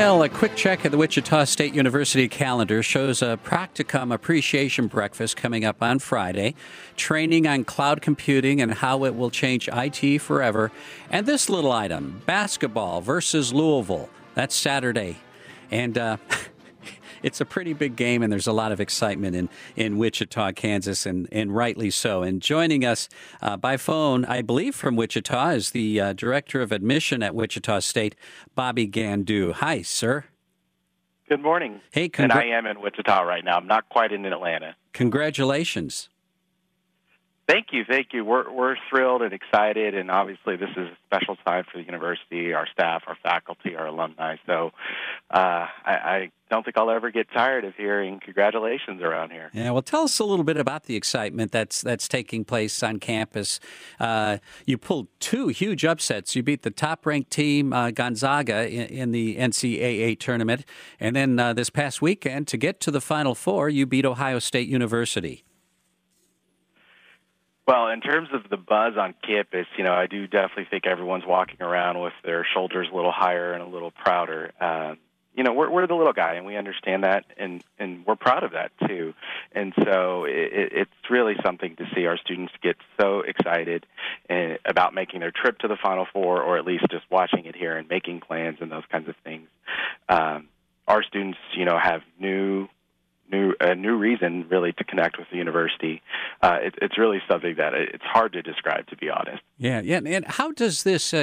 Well, a quick check at the Wichita State University calendar shows a practicum appreciation breakfast coming up on Friday, training on cloud computing and how it will change IT forever, and this little item, basketball versus Louisville. That's Saturday. And it's a pretty big game, and there's a lot of excitement in Wichita, Kansas, and rightly so. And joining us by phone, I believe from Wichita, is the Director of Admission at Wichita State, Bobby Gandu. Hi, sir. Good morning. Hey, and I am in Wichita right now. I'm not quite in Atlanta. Congratulations. Thank you. We're thrilled and excited, and obviously this is a special time for the university, our staff, our faculty, our alumni. So I don't think I'll ever get tired of hearing congratulations around here. Yeah, well, tell us a little bit about the excitement that's taking place on campus. You pulled two huge upsets. You beat the top-ranked team, Gonzaga, in the NCAA tournament, and then this past weekend, to get to the Final Four, you beat Ohio State University. Well, in terms of the buzz on campus, I do definitely think everyone's walking around with their shoulders a little higher and a little prouder. We're the little guy, and we understand that, and we're proud of that, too. And so it's really something to see our students get so excited about making their trip to the Final Four, or at least just watching it here and making plans and those kinds of things. Our students, have a new reason really to connect with the university. It's really something that it's hard to describe, to be honest. Yeah. And how does this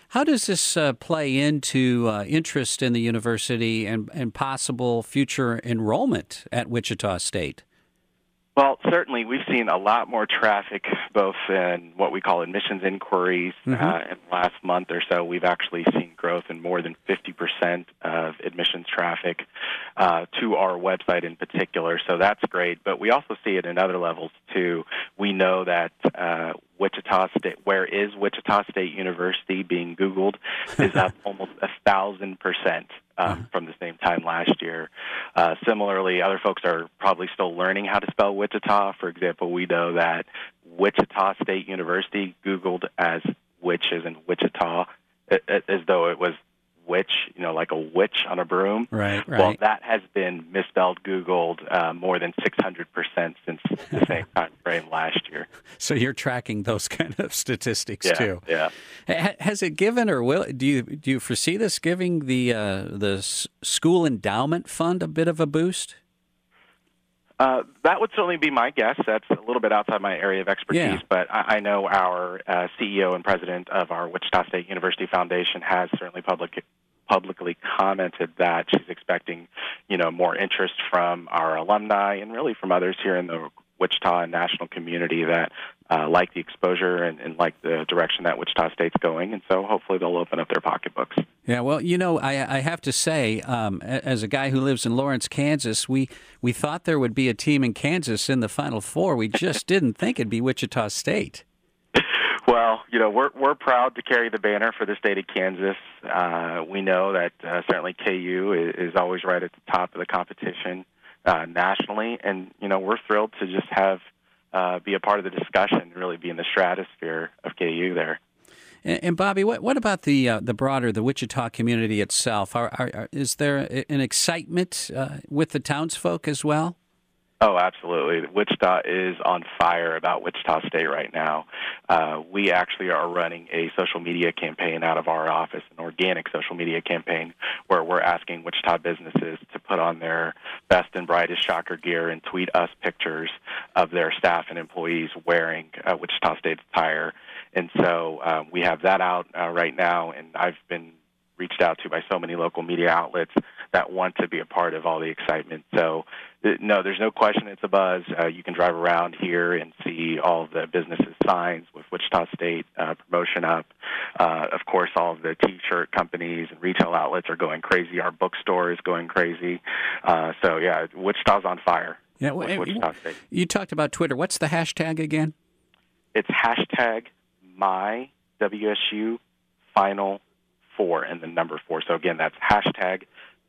play into interest in the university and possible future enrollment at Wichita State? Well, certainly we've seen a lot more traffic, both in what we call admissions inquiries. In the last month or so, we've actually seen growth in more than 50% of admissions traffic to our website in particular. So that's great. But we also see it in other levels, too. We know that Wichita State, where is Wichita State University being Googled, is up almost 1,000%. From the same time last year. Similarly, other folks are probably still learning how to spell Wichita. For example, we know that Wichita State University Googled as which is in Wichita, as though it was witch, like a witch on a broom. Right. Well, that has been misspelled Googled more than 600% since the same time frame last year. So you're tracking those kind of statistics too. Yeah. Has it given, or do you foresee this giving the school endowment fund a bit of a boost? That would certainly be my guess. That's a little bit outside my area of expertise, but I know our CEO and president of our Wichita State University Foundation has certainly publicly commented that she's expecting, more interest from our alumni and really from others here in the Wichita and national community that like the exposure and like the direction that Wichita State's going. And so hopefully they'll open up their pocketbooks. Yeah, well, I have to say, as a guy who lives in Lawrence, Kansas, we thought there would be a team in Kansas in the Final Four. We just didn't think it'd be Wichita State. Well, we're proud to carry the banner for the state of Kansas. We know that certainly KU is always right at the top of the competition nationally, and we're thrilled to just have be a part of the discussion, really be in the stratosphere of KU there. And Bobby, what about the broader the Wichita community itself? Is there an excitement with the townsfolk as well? Oh, absolutely. Wichita is on fire about Wichita State right now. We actually are running a social media campaign out of our office, an organic social media campaign, where we're asking Wichita businesses to put on their best and brightest Shocker gear and tweet us pictures of their staff and employees wearing Wichita State attire. And so we have that out right now, and I've been reached out to by so many local media outlets that want to be a part of all the excitement. So, no, there's no question it's a buzz. You can drive around here and see all of the businesses' signs with Wichita State promotion up. Of course, all of the T-shirt companies and retail outlets are going crazy. Our bookstore is going crazy. So, yeah, Wichita's on fire. Yeah, with Wichita State. You talked about Twitter. What's the hashtag again? It's hashtag MyWSU Final 4 and the number 4. So, again, that's hashtag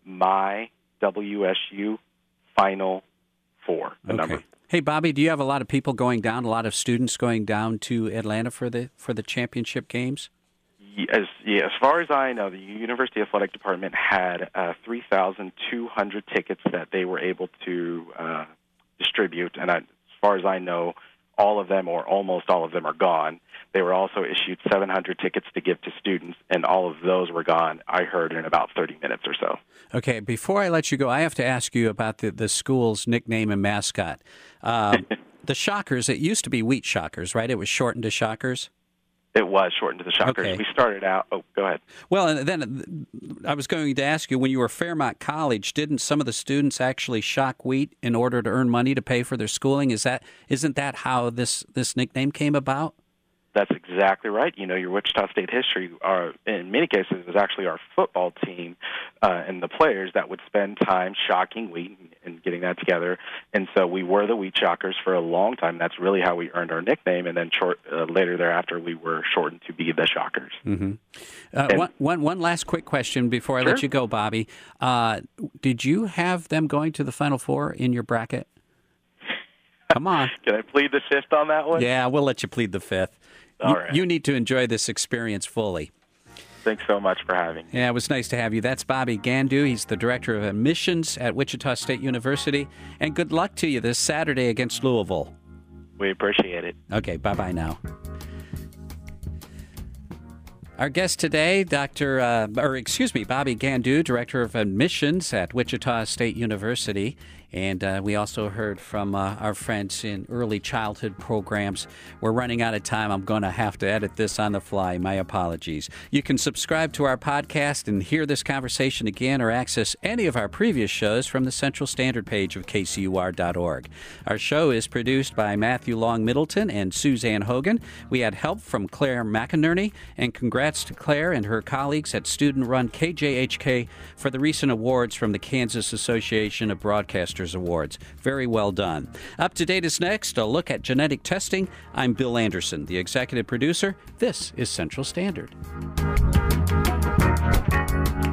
MyWSU Final 4, the number 4. Hey, Bobby, do you have a lot of people going down, a lot of students going down to Atlanta for the championship games? As far as I know, the University Athletic Department had 3,200 tickets that they were able to distribute, and as far as I know, all of them or almost all of them are gone. They were also issued 700 tickets to give to students, and all of those were gone, I heard, in about 30 minutes or so. Okay, before I let you go, I have to ask you about the school's nickname and mascot. The Shockers, it used to be Wheat Shockers, right? It was shortened to Shockers? It was shortened to the Shockers. Okay. We started out... Oh, go ahead. Well, and then I was going to ask you, when you were at Fairmont College, didn't some of the students actually shock wheat in order to earn money to pay for their schooling? Isn't that how this nickname came about? That's exactly right. You know, your Wichita State history, in many cases, was actually our football team and the players that would spend time shocking wheat and getting that together. And so we were the Wheat Shockers for a long time. That's really how we earned our nickname. And then later thereafter, we were shortened to be the Shockers. Mm-hmm. One last quick question before I let you go, Bobby. Did you have them going to the Final Four in your bracket? Come on. Can I plead the fifth on that one? Yeah, we'll let you plead the fifth. All right. You need to enjoy this experience fully. Thanks so much for having me. Yeah, it was nice to have you. That's Bobby Gandu. He's the Director of Admissions at Wichita State University. And good luck to you this Saturday against Louisville. We appreciate it. Okay, bye-bye now. Our guest today, Bobby Gandu, Director of Admissions at Wichita State University. And we also heard from our friends in early childhood programs. We're running out of time. I'm going to have to edit this on the fly. My apologies. You can subscribe to our podcast and hear this conversation again or access any of our previous shows from the Central Standard page of kcur.org. Our show is produced by Matthew Long Middleton and Suzanne Hogan. We had help from Claire McInerney, and congrats to Claire and her colleagues at student-run KJHK for the recent awards from the Kansas Association of Broadcasters Awards. Very well done. Up to Date is next, a look at genetic testing. I'm Bill Anderson, the executive producer. This is Central Standard.